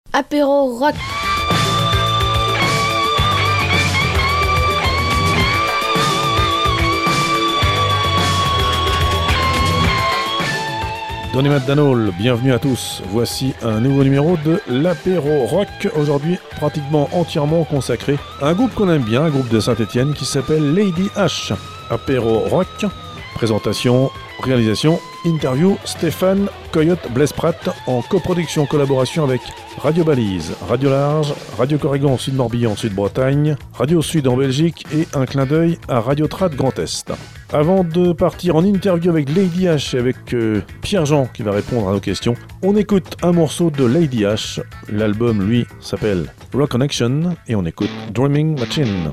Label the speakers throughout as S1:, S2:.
S1: Apéro rock.
S2: Donny McDonald, bienvenue à tous. Voici un nouveau numéro de l'Apéro Rock, aujourd'hui pratiquement entièrement consacré à un groupe qu'on aime bien, un groupe de Saint-Étienne qui s'appelle Lady H. Apéro Rock, présentation, réalisation, interview, Stéphane Coyote Blaise Pratt en coproduction collaboration avec Radio Balise, Radio Large, Radio Corrigan Sud Morbihan Sud Bretagne, Radio Sud en Belgique et un clin d'œil à Radio Trad Grand Est. Avant de partir en interview avec Lady H et avec Pierre-Jean qui va répondre à nos questions, on écoute un morceau de Lady H. L'album, lui, s'appelle Rock Connection et on écoute Dreaming Machine.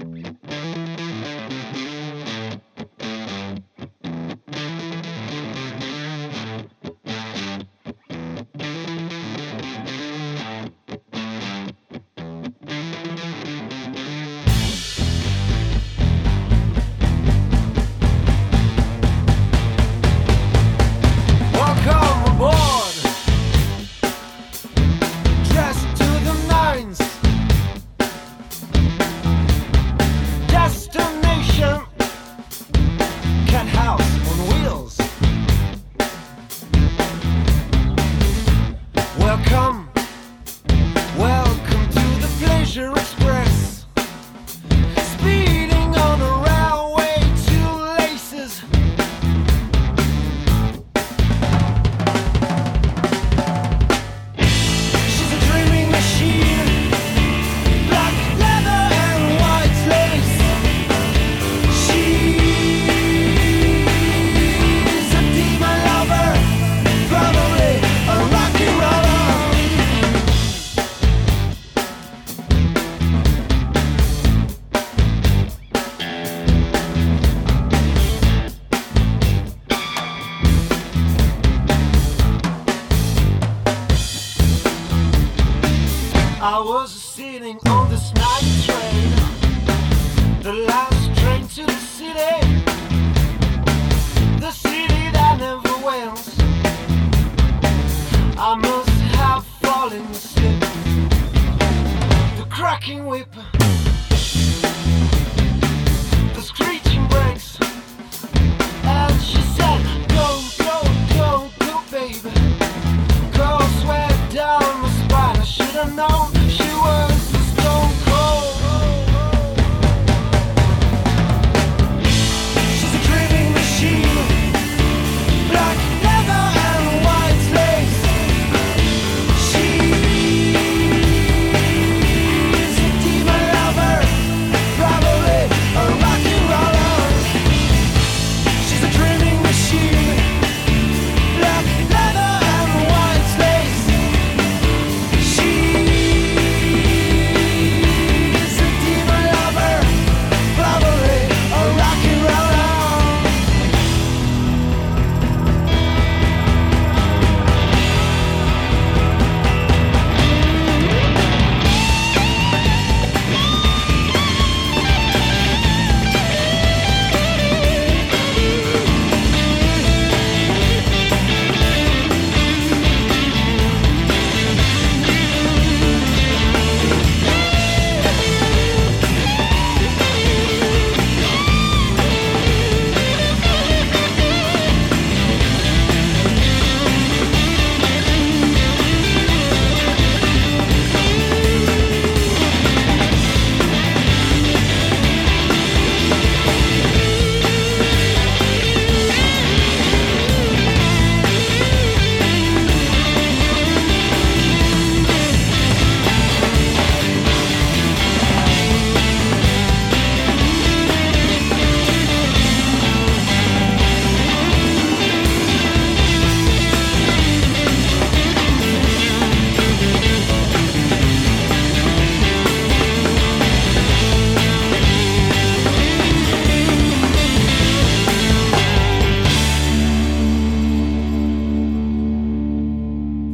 S3: I was sitting on this night train, the last train to the city that never went. I must have fallen asleep. The cracking whip, the screeching brakes, and she said, go, go, go, go, baby. Cold sweat down my spine, I should have known. She was the stone cold. She's a dreaming machine, black leather and white lace. She's a demon lover, probably a rock and roller. She's a dreaming machine, black leather and white lace. She's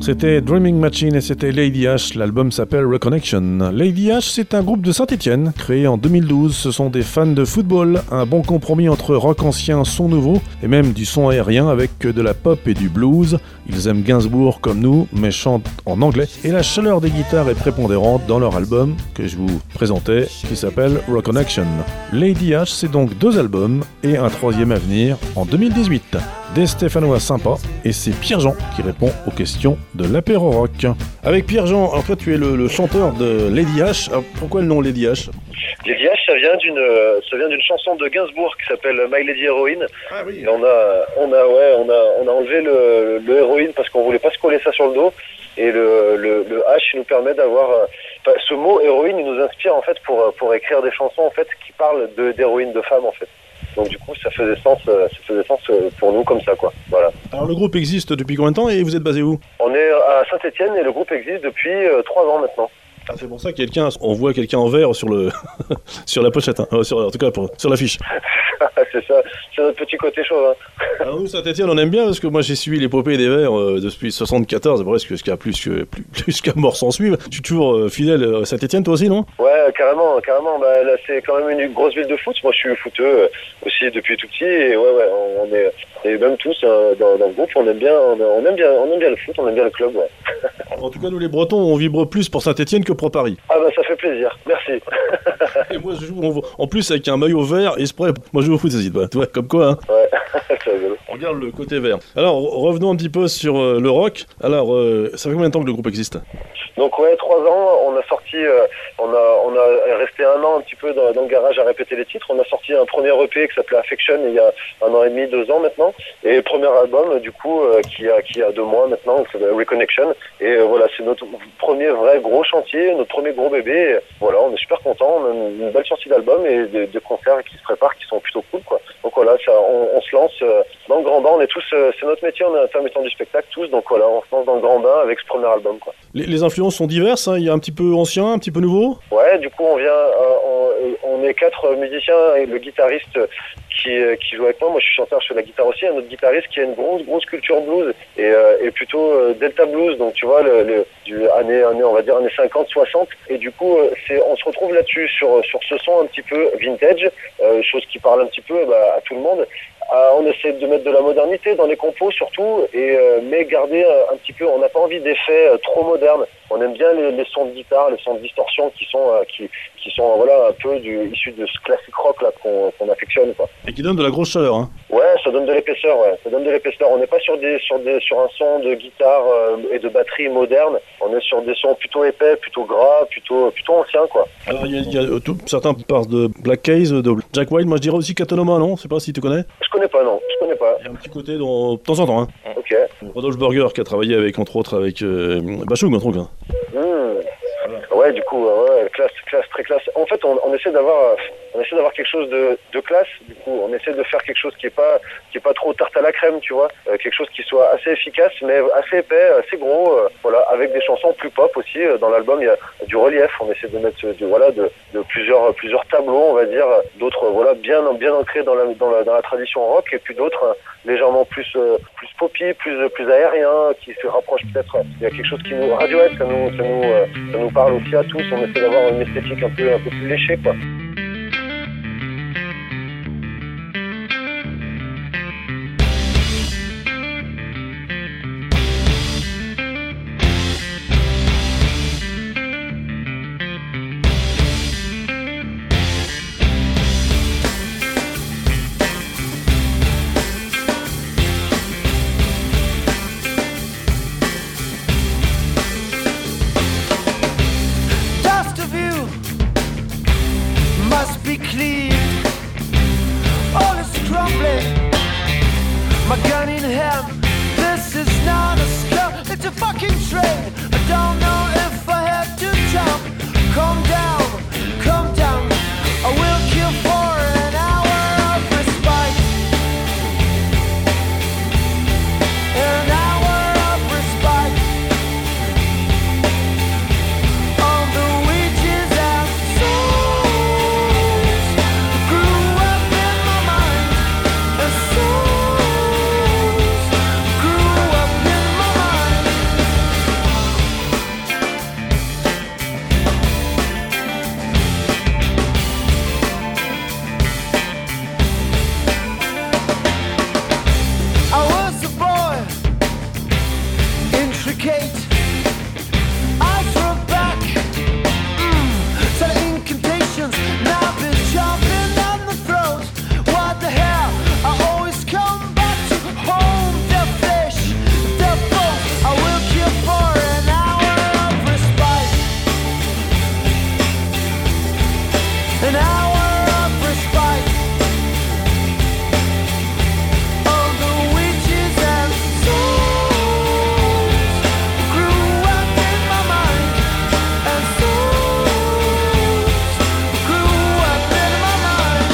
S2: C'était Dreaming Machine et c'était Lady H, l'album s'appelle Reconnection. Lady H, c'est un groupe de Saint-Étienne, créé en 2012, ce sont des fans de football, un bon compromis entre rock ancien, son nouveau, et même du son aérien avec de la pop et du blues. Ils aiment Gainsbourg comme nous, mais chantent en anglais, et la chaleur des guitares est prépondérante dans leur album, que je vous présentais, qui s'appelle Reconnection. Lady H, c'est donc 2 albums, et un 3e à venir en 2018. Des Stéphanois sympas, et c'est Pierre-Jean qui répond aux questions de l'apéro rock. Avec Pierre-Jean, alors toi tu es le chanteur de Lady H. Alors, pourquoi le nom Lady H?
S1: Lady H, ça vient d'une chanson de Gainsbourg qui s'appelle My Lady Heroine. Ah oui. Et on a enlevé le héroïne parce qu'on voulait pas se coller ça sur le dos. Et le H nous permet d'avoir ce mot héroïne, il nous inspire en fait pour écrire des chansons en fait qui parlent d'héroïne, de femmes en fait. Donc du coup, ça faisait sens pour nous comme ça, quoi. Voilà.
S2: Alors le groupe existe depuis combien de temps et vous êtes basé où?
S1: On est à Saint-Étienne et le groupe existe depuis 3 ans maintenant.
S2: Ah, c'est pour ça on voit quelqu'un en vert sur sur la pochette, hein. En tout cas sur l'affiche.
S1: C'est ça, c'est notre petit côté chaud. Hein.
S2: Alors nous, Saint-Étienne, on aime bien parce que moi j'ai suivi l'épopée des Verts depuis 74, c'est presque ce qu'il y a plus qu'à mort s'en suivre. Tu es toujours fidèle à Saint-Étienne, toi aussi, non?
S1: Ouais, carrément. Bah, là, c'est quand même une grosse ville de foot. Moi, je suis footeux aussi depuis tout petit et on est même tous dans le groupe. On aime bien le foot, on aime bien le club. Ouais.
S2: En tout cas, nous les Bretons, on vibre plus pour Saint-Étienne que pour Paris.
S1: Ah bah ça fait plaisir, merci.
S2: Et moi je joue en plus avec un maillot vert et spray. Moi je joue au foot, tu vois, comme quoi, hein.
S1: Ouais, c'est rigolo.
S2: On regarde le côté vert. Alors revenons un petit peu sur le rock. Alors ça fait combien de temps que le groupe existe?
S1: Donc ouais, 3 ans, on a sorti, on a resté 1 an un petit peu dans le garage à répéter les titres. On a sorti un premier EP qui s'appelait Affection il y a 1 an et demi, 2 ans maintenant. Et le premier album du coup qui a 2 mois maintenant, qui s'appelle Reconnection. Et voilà, c'est notre premier vrai gros chantier, notre premier gros bébé. Et voilà, on est super contents, on a une belle sortie d'album et de concerts qui se préparent, qui sont plutôt cool, quoi. Donc voilà, on se lance dans le grand bain. On est tous, c'est notre métier, on est intermittent du spectacle tous. Donc voilà, on se lance dans le grand bain avec ce premier album, quoi.
S2: Les influences sont diverses, hein. Il y a un petit peu ancien, un petit peu nouveau.
S1: Ouais, du coup on est 4 musiciens et le guitariste qui joue avec moi. Moi je suis chanteur, je fais la guitare aussi. Un autre guitariste qui a une grosse culture blues et plutôt Delta blues. Donc tu vois on va dire années 50, 60. Et du coup on se retrouve là-dessus sur ce son un petit peu vintage, chose qui parle un petit peu à tout le monde. On essaie de mettre de la modernité dans les compos surtout, mais garder un petit peu, on n'a pas envie d'effets trop modernes. On aime bien les sons de guitare, les sons de distorsion qui sont voilà un peu issus de ce classique rock là qu'on affectionne, quoi.
S2: Et qui donne de la grosse chaleur, hein.
S1: Ouais, ça donne de l'épaisseur, ouais. Ça donne de l'épaisseur. On n'est pas sur un son de guitare et de batterie moderne. On est sur des sons plutôt épais, plutôt gras, plutôt anciens, quoi.
S2: Alors il y a certains parlent de Black Keys, de Jack White. Moi je dirais aussi Katonoma, non? Je sais pas si tu connais.
S1: Je connais pas, non. Je connais pas.
S2: Il y a un petit côté de temps en temps, hein.
S1: Ok.
S2: Rodolphe Burger qui a travaillé entre autres avec Bachung, un truc, hein.
S1: Ouais, du coup, classe, très classe. En fait, on essaie d'avoir quelque chose de classe. Du coup, on essaie de faire quelque chose qui est pas trop tarte à la crème, tu vois, quelque chose qui soit assez efficace, mais assez épais, assez gros, voilà, avec des chansons plus pop aussi. Dans l'album, il y a du relief. On essaie de mettre de plusieurs tableaux, on va dire, d'autres, voilà, bien ancrés dans la tradition rock, et puis d'autres légèrement plus poppy, plus aérien, qui se rapproche peut-être. Il y a quelque chose qui nous Radiohead, ça nous parle aussi à tous. On essaie d'avoir une esthétique un peu plus léchée, quoi.
S3: an hour of respite. All the witches and souls grew up in my mind, and souls grew up in my mind.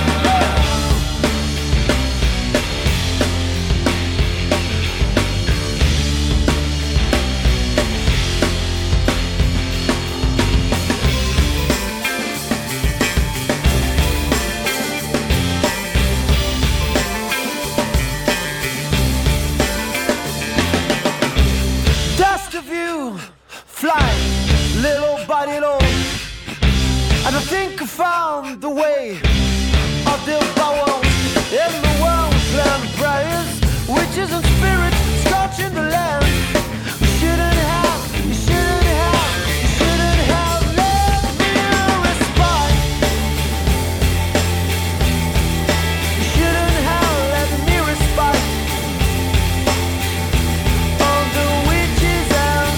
S3: Dust of you, fly, little body low. And I think I found the way of the power in the world's land. Briars, witches and spirits scorching the land. You shouldn't have let me respite. You shouldn't have let me respite. All the witches and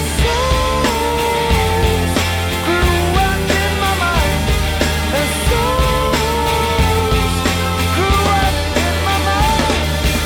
S3: souls grew up in my mind, and souls grew up in my mind.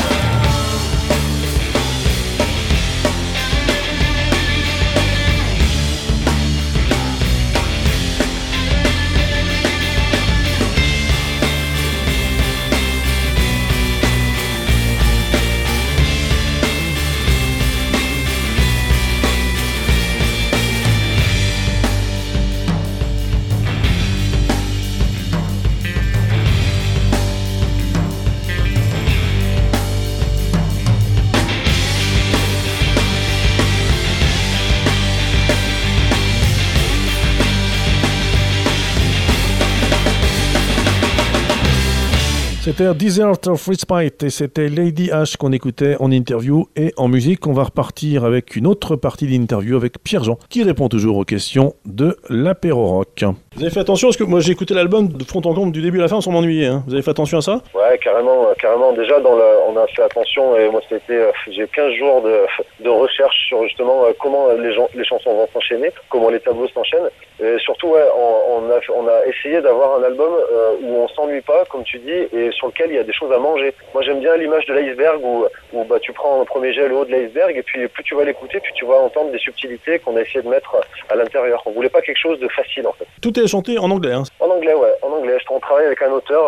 S2: C'était Desert of Respite et c'était Lady H qu'on écoutait en interview et en musique. On va repartir avec une autre partie d'interview avec Pierre-Jean qui répond toujours aux questions de l'apéro rock. Vous avez fait attention parce que moi j'ai écouté l'album de fond en comble du début à la fin sans m'ennuyer. Hein. Vous avez fait attention à ça?
S1: Ouais, carrément. Déjà, on a fait attention et moi, j'ai 15 jours de recherche sur justement comment les chansons vont s'enchaîner, comment les tableaux s'enchaînent. Et surtout, ouais, on a essayé d'avoir un album où on s'ennuie pas, comme tu dis, et sur lequel il y a des choses à manger. Moi, j'aime bien l'image de l'iceberg où bah, tu prends un premier jet le haut de l'iceberg et puis plus tu vas l'écouter, plus tu vas entendre des subtilités qu'on a essayé de mettre à l'intérieur. On voulait pas quelque chose de facile, en fait.
S2: Tout est chanté en anglais, hein?
S1: En anglais, ouais, en anglais. On travaille avec un auteur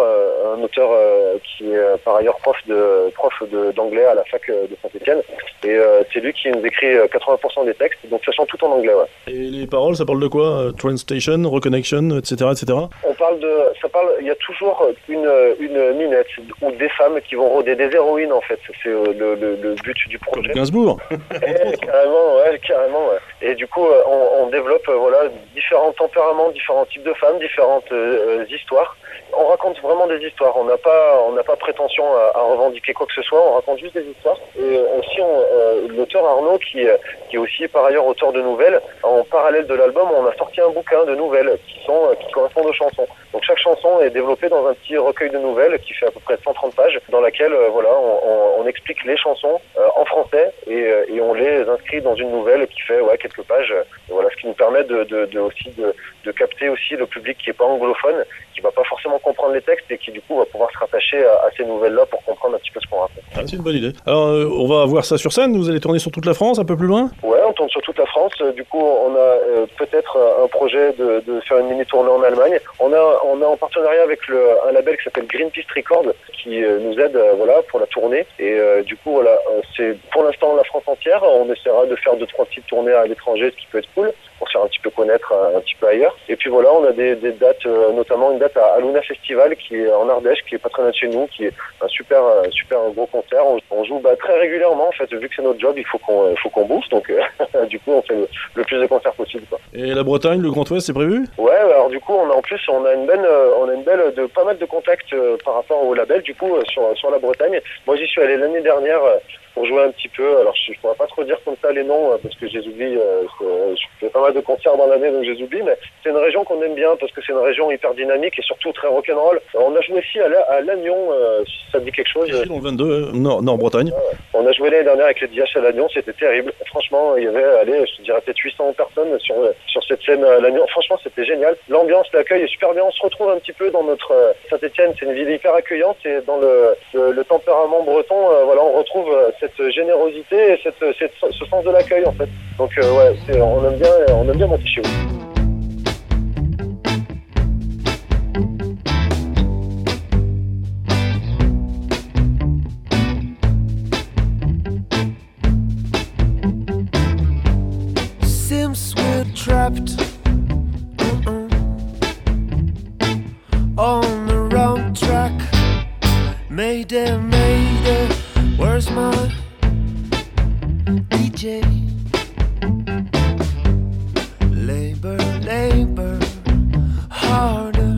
S1: qui est par ailleurs prof d'anglais à la fac de Saint-Étienne. Et c'est lui qui nous écrit 80% des textes, donc ça chante tout en anglais, ouais.
S2: Et les paroles, ça parle de quoi? Train Station, Reconnection, etc., etc.
S1: Il y a toujours une minette ou des femmes qui vont rôder, des héroïnes en fait. C'est le but du projet.
S2: Comme Gainsbourg.
S1: Carrément, ouais. Et du coup, on développe différents tempéraments, différents types de femmes, différentes histoires. On raconte vraiment des histoires. On n'a pas prétention à revendiquer quoi que ce soit. On raconte juste des histoires. Et aussi, l'auteur Arnaud, qui est aussi par ailleurs auteur de nouvelles, en parallèle de l'album, on a sorti un bouquin de nouvelles qui correspondent aux chansons. Donc chaque chanson est développée dans un petit recueil de nouvelles qui fait à peu près 130 pages, dans laquelle on explique les chansons en français et on les inscrit dans une nouvelle qui fait quelques pages. Voilà, ce qui nous permet de capter aussi le public qui est pas anglophone, qui va pas forcément comprendre les textes et qui du coup va pouvoir se rattacher à ces nouvelles-là pour comprendre un petit peu ce qu'on raconte.
S2: Ah, c'est une bonne idée. Alors on va voir ça sur scène. Vous allez tourner sur toute la France, un peu plus loin?
S1: Ouais, on tourne sur toute la France. Du coup, on a peut-être un projet de faire une mini tournée en Allemagne. On a en partenariat avec un label qui s'appelle Greenpeace Records qui nous aide pour la tournée. Et du coup c'est pour l'instant la France entière. On essaiera de faire 2-3 petites tournées à l'étranger, ce qui peut être cool, pour se faire un petit peu connaître un petit peu ailleurs. Et puis on a des dates, notamment une date à Luna Festival qui est en Ardèche, qui est pas très loin de chez nous, qui est un super gros concert. On joue très régulièrement en fait, vu que c'est notre job, il faut qu'on bouffe. Donc du coup on fait le plus de concerts possible, quoi.
S2: Et la Bretagne, le Grand Ouest, c'est prévu?
S1: Ouais, alors du coup on a une belle pas mal de contacts par rapport au label du coup sur la Bretagne. Moi j'y suis allé l'année dernière pour jouer un petit peu. Alors je pourrais pas trop dire comme ça les noms parce que je les oublie. Je fais pas mal de concerts dans l'année donc je les oublie, mais c'est une région qu'on aime bien parce que c'est une région hyper dynamique et surtout très rock'n'roll. On a joué aussi à Lannion, si ça te dit quelque chose.
S2: Ici, dans le 22, Nord-Bretagne.
S1: On a joué l'année dernière avec les DH à Lannion, c'était terrible. Franchement, il y avait, je te dirais peut-être 800 personnes sur cette scène à Lannion. Franchement, c'était génial. L'ambiance, l'accueil est super bien. On se retrouve un petit peu dans notre Saint-Étienne. C'est une ville hyper accueillante et dans le tempérament breton, voilà, on retrouve cette générosité et ce sens de l'accueil en fait. Donc ouais, on aime bien monter chez vous.
S3: Since we're trapped on the wrong track, Mayday, Mayday, where's my DJ? Labor, labor, harder,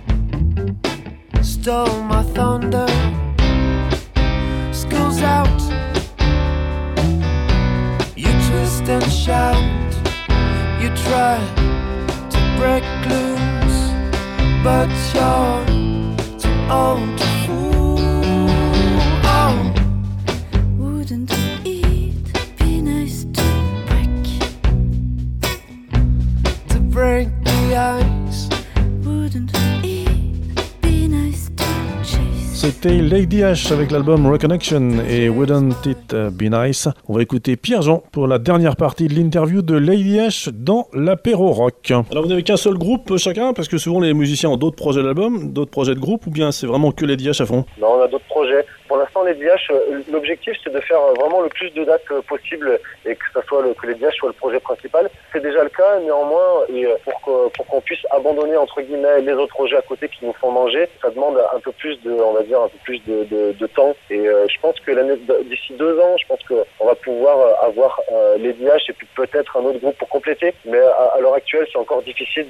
S3: stole my thunder. School's out, you twist and shout. You try to break loose, but you're too old to fool. Oh.
S4: Wouldn't it be nice to
S3: break the ice?
S4: Wouldn't it be nice to chase?
S2: C'était Lady H avec l'album Reconnection et Wouldn't It Be Nice. On va écouter Pierre-Jean pour la dernière partie de l'interview de Lady H dans l'apéro rock. Alors vous n'avez qu'un seul groupe chacun, parce que souvent les musiciens ont d'autres projets d'album, d'autres projets de groupe, ou bien c'est vraiment que Lady H à fond?
S1: Non, on a d'autres projets. Pour l'instant, Lady H, l'objectif c'est de faire vraiment le plus de dates possible et que ça soit que Lady H soit le projet principal. C'est déjà le cas, néanmoins, et pour qu'on puisse abandonner entre guillemets les autres projets à côté qui nous font manger, ça demande un peu plus de temps. Et je pense que d'ici 2 ans, je pense qu'on va pouvoir avoir Lady H et puis peut-être un autre groupe pour compléter. Mais à l'heure actuelle, c'est encore difficile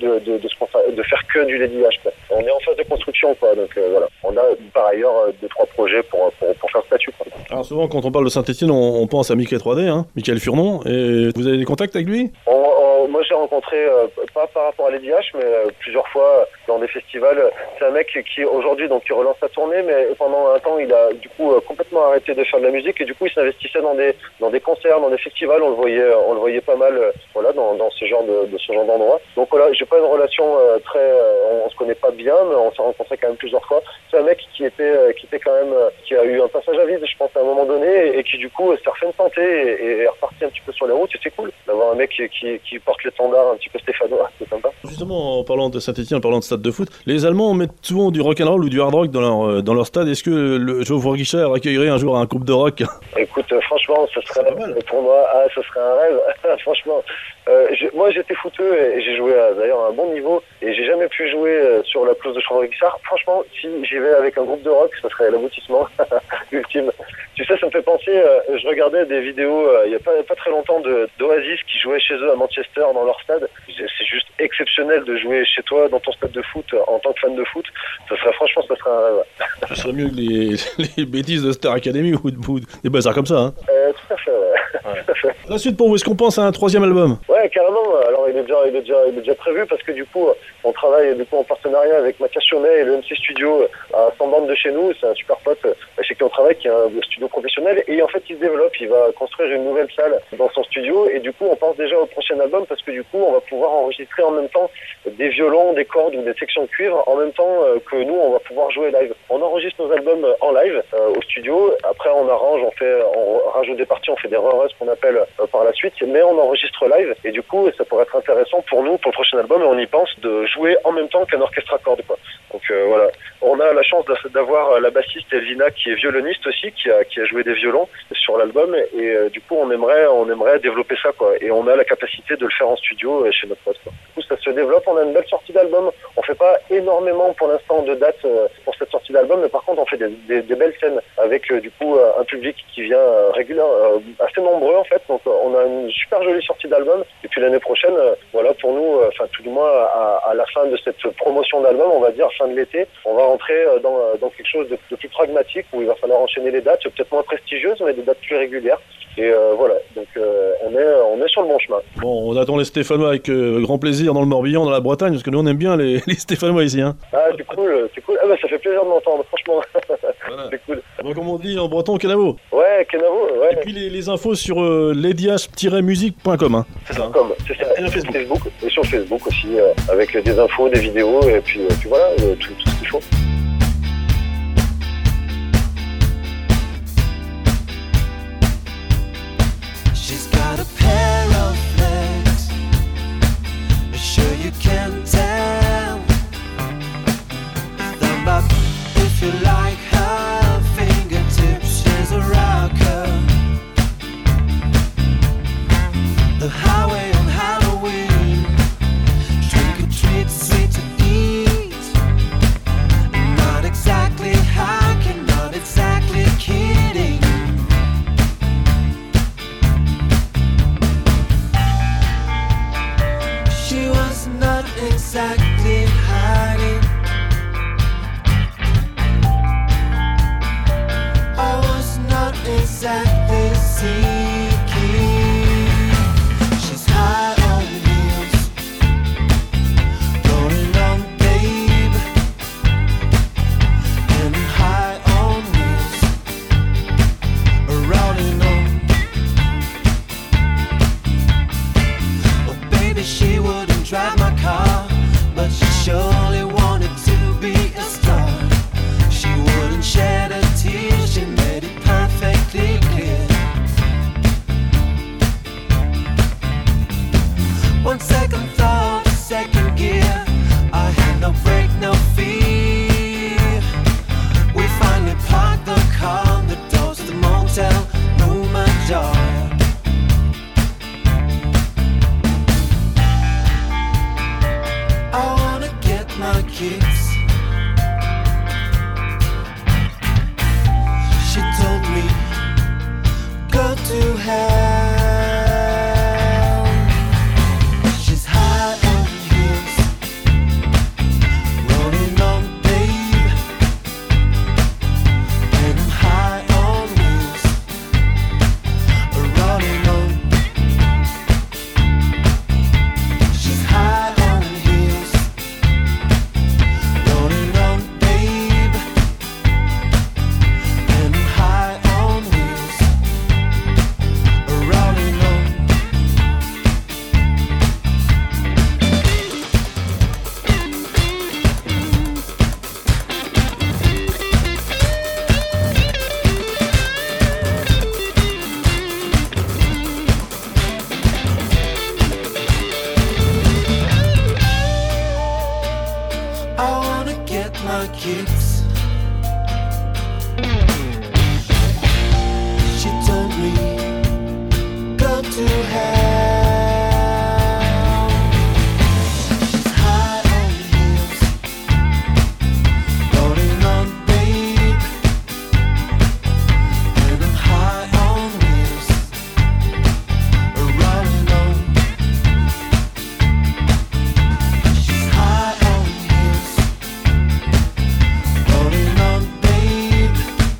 S1: de faire que du Lady H, quoi. On est en phase de construction, quoi. Donc voilà. On a par ailleurs 2-3 projets pour faire statut, quoi.
S2: Alors souvent quand on parle de Saint-Étienne, on pense à Mickey 3D, hein, Michael Furnon, et vous avez des contacts avec lui?
S1: Moi j'ai rencontré, pas par rapport à Lady H, mais plusieurs fois dans des festivals. C'est un mec qui aujourd'hui donc qui relance sa tournée, mais pendant un temps il a du coup complètement arrêté de faire de la musique et du coup il s'investissait dans des concerts, dans des festivals. On le voyait pas mal, voilà, dans ce genre d'endroit. Donc voilà, j'ai pas une relation on se connaît pas bien, mais on s'est rencontrés quand même plusieurs fois. C'est un mec qui était quand même, qui a eu un passage à vide, je pense à un moment donné, et qui du coup s'est refait une santé et est reparti un petit peu sur les routes. Et c'est cool d'avoir un mec qui porte l'étendard un petit peu stéphanois, c'est sympa.
S2: Justement, en parlant de Saint-Étienne, en parlant de stade de foot, les Allemands mettent souvent du rock'n'roll ou du hard rock dans leur stade. Est-ce que le Geoffroy Guichard accueillerait un jour un groupe de rock?
S1: Écoute, franchement, ce serait pour moi, ce serait un rêve. Franchement, moi j'étais footeux et j'ai joué d'ailleurs à un bon niveau et j'ai jamais pu jouer sur la pelouse de Geoffroy Guichard. Franchement, si j'y vais avec un groupe de rock, ce serait l'aboutissement ultime. Tu sais, ça me fait penser, je regardais des vidéos il y a pas très longtemps d'Oasis qui jouaient chez eux à Manchester dans leur stade. C'est juste exceptionnel de jouer chez toi dans ton stade de foot en tant que fan de foot. Ça serait un rêve.
S2: Ce serait mieux que les bêtises de Star Academy ou des bazars comme ça, hein.
S1: Tout à fait, ouais. Tout à fait.
S2: La suite pour vous, est-ce qu'on pense à un 3e album?
S1: Ouais, carrément. Alors il est déjà prévu parce que du coup on travaille en partenariat avec Mathias Chaumet et le MC Studio à 100 bornes de chez nous. C'est un super pote chez qui on travaille, qui est un studio professionnel, et en fait il se développe, il va construire une nouvelle salle dans son studio, et du coup on pense déjà au prochain album parce que du coup on va pouvoir enregistrer en même temps des violons, des cordes ou des sections de cuivre en même temps que nous on va pouvoir jouer live. On enregistre nos albums en live au studio, après on arrange, on rajoute des parties, on fait des re-rus qu'on appelle par la suite, mais on enregistre live, et du coup ça pourrait être intéressant pour nous pour le prochain album, et on y pense de jouer en même temps qu'un orchestre à cordes, quoi. Donc voilà, on a la chance d'avoir la bassiste Elvina qui est violoniste aussi, qui a joué des violons sur l'album, et du coup on aimerait développer ça, quoi, et on a la capacité de le faire en studio chez notre pote, quoi. Du coup ça se développe, on a une belle sortie d'album. On fait pas énormément pour l'instant de dates pour cette sortie d'album, mais par contre on fait des belles scènes avec du coup un public qui vient assez nombreux en fait. Donc on a une super jolie sortie d'album, et puis l'année prochaine, voilà, pour nous enfin tout du moins à la fin de cette promotion d'album, on va dire fin de l'été, on va rentrer dans quelque chose de plus pragmatique où il va falloir enchaîner les dates, peut-être moins prestigieuses, mais des dates plus régulières. Et voilà, donc on est sur le bon chemin.
S2: Bon, on attend les Stéphanois avec grand plaisir dans le Morbihan, dans la Bretagne, parce que nous on aime bien les Stéphanois ici. Hein.
S1: Ah, c'est cool. Ah bah ça fait plaisir de m'entendre, franchement.
S2: Voilà.
S1: C'est cool.
S2: Bon, comme on dit en breton, Kenavo.
S1: Ouais, Kenavo, ouais.
S2: Et puis les infos sur ladyh-musique.com. Hein. C'est ça.
S1: Comme, c'est ça.
S2: Et sur
S1: Facebook. Et sur Facebook aussi, avec des infos, des vidéos, et puis voilà, tout ce qu'il faut.
S3: She's got a pair of legs. Sure you can tell. Thumb up if you like her fingertips. She's a rocker. The highway on Halloween. Trick or treat, sweet to eat. Not exactly hiking, not exactly kidding. She was not exactly hiding. I was not exactly seeking. She's high on heels, rolling on babe, and high on wheels, rolling on. Oh baby, she wouldn't drive my car, but she surely wanted to be a star. She wouldn't shed a tear, she made it perfectly clear. One second thought, second gear. I had no brake, no fear. We finally parked the car on the doors to the motel room ajar. I wanna get my kicks. She told me, go to hell. She's high on heels, rolling on babe, and I'm high on wheels, rolling on. She's high on heels, rolling on babe, and I'm high on wheels, rolling on. I wanna get my kicks. She told me, go to hell. She's high on heels, rolling on babe, and I'm high on wheels, rolling on. She's high on heels, rolling on babe,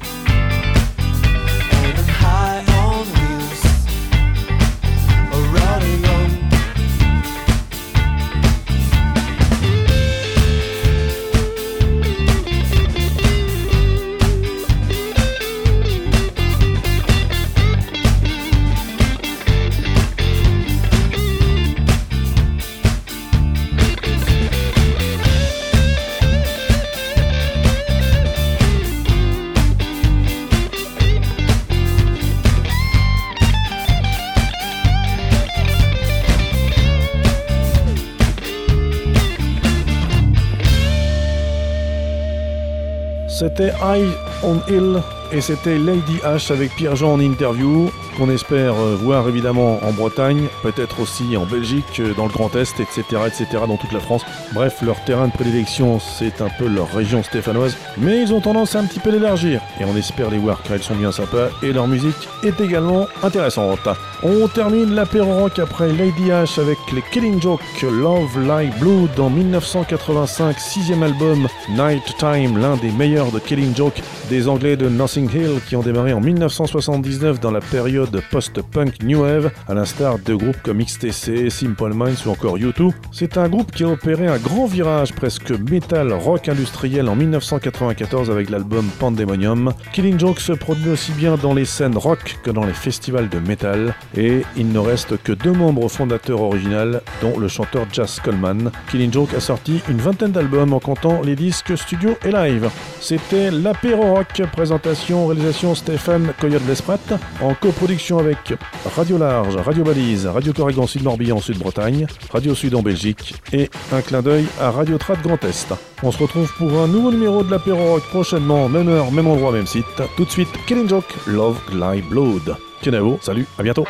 S3: and I'm high on wheels, rolling on.
S2: C'était High on Hill et c'était Lady H avec Pierre-Jean en interview, qu'on espère voir évidemment en Bretagne, peut-être aussi en Belgique, dans le Grand Est, etc., dans toute la France. Bref, leur terrain de prédilection, c'est un peu leur région stéphanoise, mais ils ont tendance à un petit peu l'élargir, et on espère les voir car ils sont bien sympas, et leur musique est également intéressante. On termine l'apéro rock après Lady H avec les Killing Joke, Love Like Blood en 1985, 6e album Night Time, l'un des meilleurs de Killing Joke, des Anglais de Notting Hill qui ont démarré en 1979 dans la période post-punk New Wave, à l'instar de groupes comme XTC, Simple Minds ou encore U2. C'est un groupe qui a opéré un grand virage presque metal rock industriel en 1994 avec l'album Pandemonium. Killing Joke se produit aussi bien dans les scènes rock que dans les festivals de metal, et il ne reste que 2 membres fondateurs originaux, dont le chanteur Jas Coleman. Killing Joke a sorti une vingtaine d'albums en comptant les disques studio et live. C'était l'apéro rock, présentation, réalisation Stéphane Coyote Desprat, en coproduction avec Radio Large, Radio Balise, Radio Corrigan Sud-Morbihan Sud-Bretagne, Radio Sud en Belgique et un clin d'œil à Radio Trad Grand Est. On se retrouve pour un nouveau numéro de l'apéro rock prochainement, même heure, même endroit, même site. Tout de suite, Killing Joke, Love Like Blood. Kenavo, salut, à bientôt.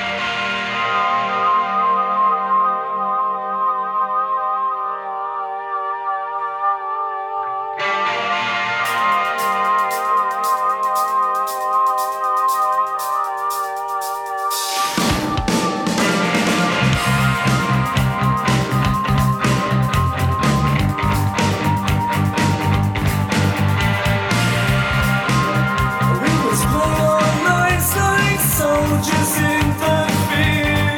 S3: Soldiers in the field.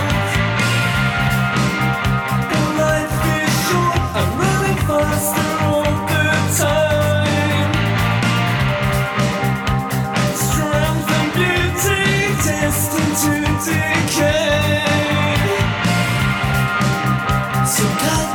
S3: The life is short, I'm running faster all the time. Strength and beauty destined to decay. So